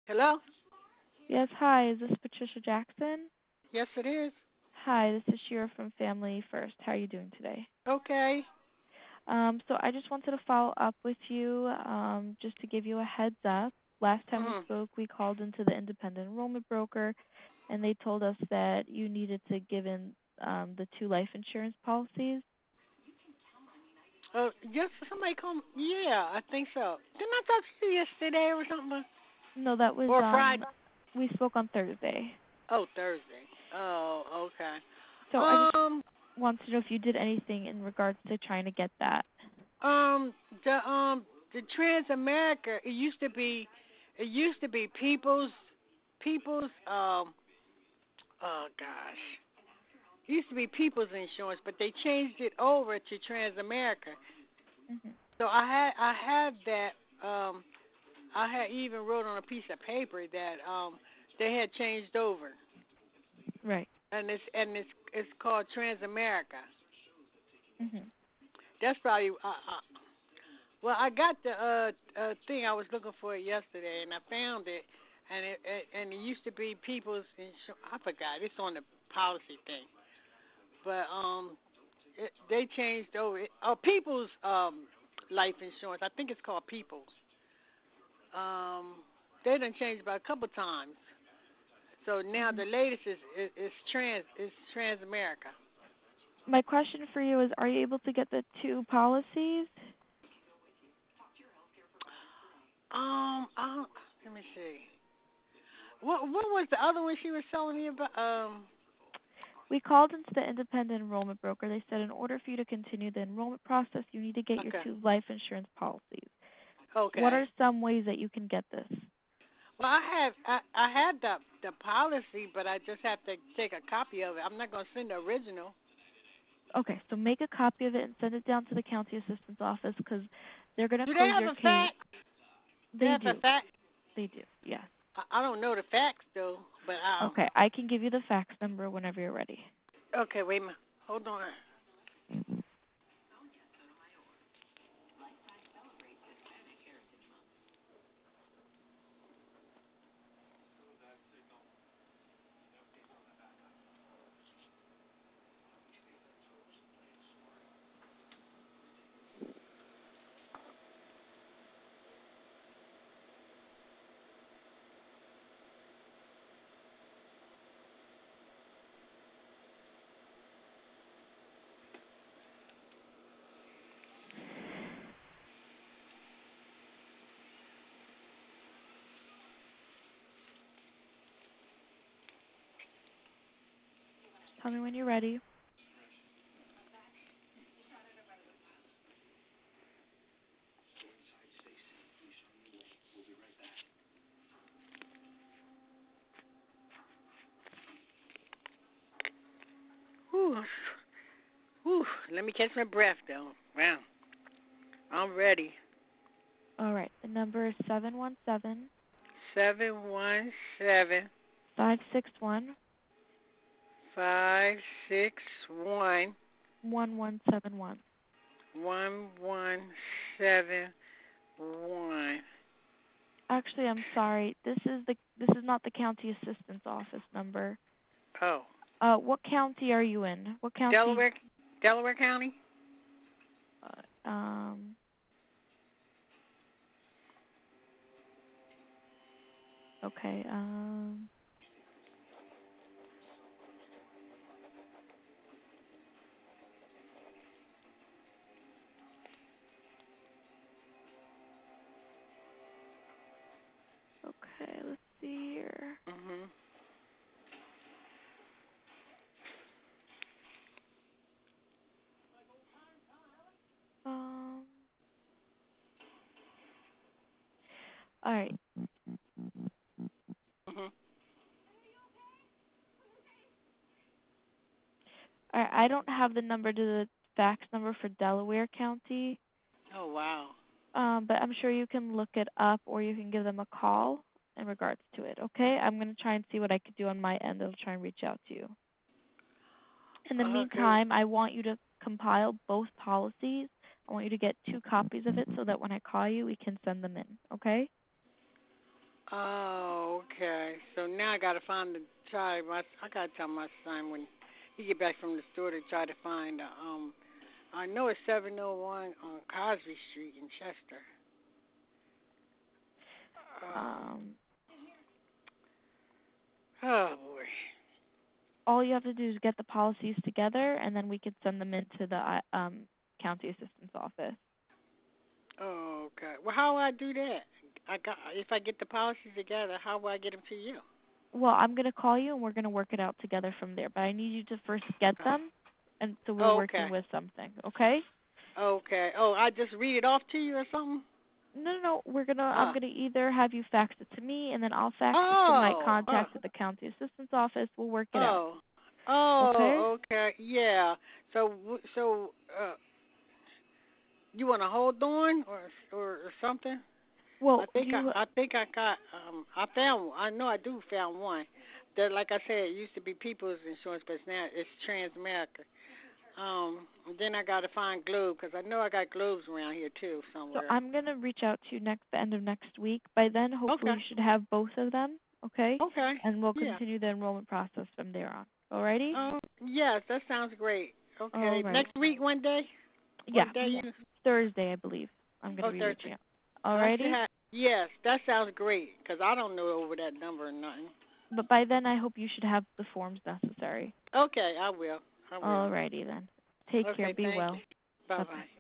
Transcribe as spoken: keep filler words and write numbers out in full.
Hello? Yes, hi. Is this Patricia Jackson? Yes, it is. Hi, this is Shira from Family First. How are you doing today? Okay. Um, so I just wanted to follow up with you, um, just to give you a heads up. Last time we Mhm. spoke, we called into the independent enrollment broker, and they told us that you needed to give in um, the two life insurance policies. Uh, yes, somebody come. Yeah, I think so. Didn't I talk to you yesterday or something? No, that was Or on. Friday? We spoke on Thursday. Oh, Thursday. Oh, okay. So I just Um, wanted to know if you did anything in regards to trying to get that. um, the um, the Transamerica. It used to be, it used to be People's, People's. Um, oh gosh, it used to be People's Insurance, but they changed it over to Transamerica. Hmm. So I had, I had that. Um, I had even wrote on a piece of paper that um they had changed over, Right. and it's and it's it's called Transamerica. Hmm. That's probably uh, uh, well, I got the uh, uh thing I was looking for yesterday, and I found it, and it, it and it used to be People's Insurance. I forgot it's on the policy thing, but um it, they changed over. It, oh, People's um life insurance. I think it's called People's. Um, they done changed about a couple times. So now Hmm. the latest is is, is trans is Transamerica. My question for you is, are you able to get the two policies? Um, I don't, let me see. What what was the other one she was telling me about? Um, We called into the independent enrollment broker. They said in order for you to continue the enrollment process, you need to get your okay, two life insurance policies. What okay. are some ways that you can get this? Well, I have I I had the the policy, but I just have to take a copy of it. I'm not gonna send the original. Okay, so make a copy of it and send it down to the county assistance office because they're going to Do they close have your a case. fax? They They have a do. fax. They do. Yes. I, I don't know the fax though, but um. Okay, I can give you the fax number whenever you're ready. Okay, wait a minute. Hold on. Tell me when you're ready. Whew, whew. Let me catch my breath though. Wow, I'm ready. All right, the number is seven one seven, Seven one seven five six one, five six one one one seven one. one one seven one. Actually, I'm sorry. This is the this is not the county assistance office number. Oh, Uh, what county are you in? What county? Delaware, Delaware County. Uh, um. Okay. Um. Okay. Let's see here. Mhm. Um. All right. Mhm. All right. I don't have the number to the fax number for Delaware County. Oh wow. Um, but I'm sure you can look it up or you can give them a call in regards to it. Okay. I'm gonna try and see what I could do on my end. I'll try and reach out to you. In the Okay. meantime, I want you to compile both policies. I want you to get two copies of it so that when I call you, we can send them in. Okay? now I gotta find the try. My I gotta tell my son when he get back from the store to try to find. Uh, um, I know it's seven oh one on Cosby Street in Chester. Um, Um, oh boy. all you have to do is get the policies together, and then we could send them into the uh, um, county assistant's office. Oh, okay. Well, how do I do that? I got if I get the policies together, how will I get them to you? Well, I'm gonna call you, and we're gonna work it out together from there. But I need you to first get Okay. them, and so we're Oh, okay. working with something. Okay? Okay. Oh, I just read it off to you or something? No, no, no. We're gonna. I'm Oh. gonna either have you fax it to me, and then I'll fax it to my Oh. Oh. contact at the county assistant's office. We'll work it out. Oh. Okay? Oh. Okay. Yeah. So w- so uh, you want to hold on or or, or something? I Well, do think you? I I think I got um I found I know I do found one. That like I said, it used to be People's Insurance, but now it's Transamerica. Um, then I got to find Globe because I know I got Globes around here too So somewhere. I'm gonna reach out to you next the end of next week. By then, hopefully, Okay. you should have both of them. Okay? Okay. And we'll Yeah. continue the enrollment process from there on. Alrighty? Um. Yes, that sounds great. All Okay. right. Next week, one day. Yeah. What day you? Thursday, I believe. I'm gonna Oh, be reaching Thursday. out. I should Alrighty? have. Yes, that sounds great because I don't know over that number or nothing. But by then, I hope you should have the forms necessary. Okay, I will. I will. Alrighty then. Take care. Okay. Be Thank well. you. Bye Bye bye. bye.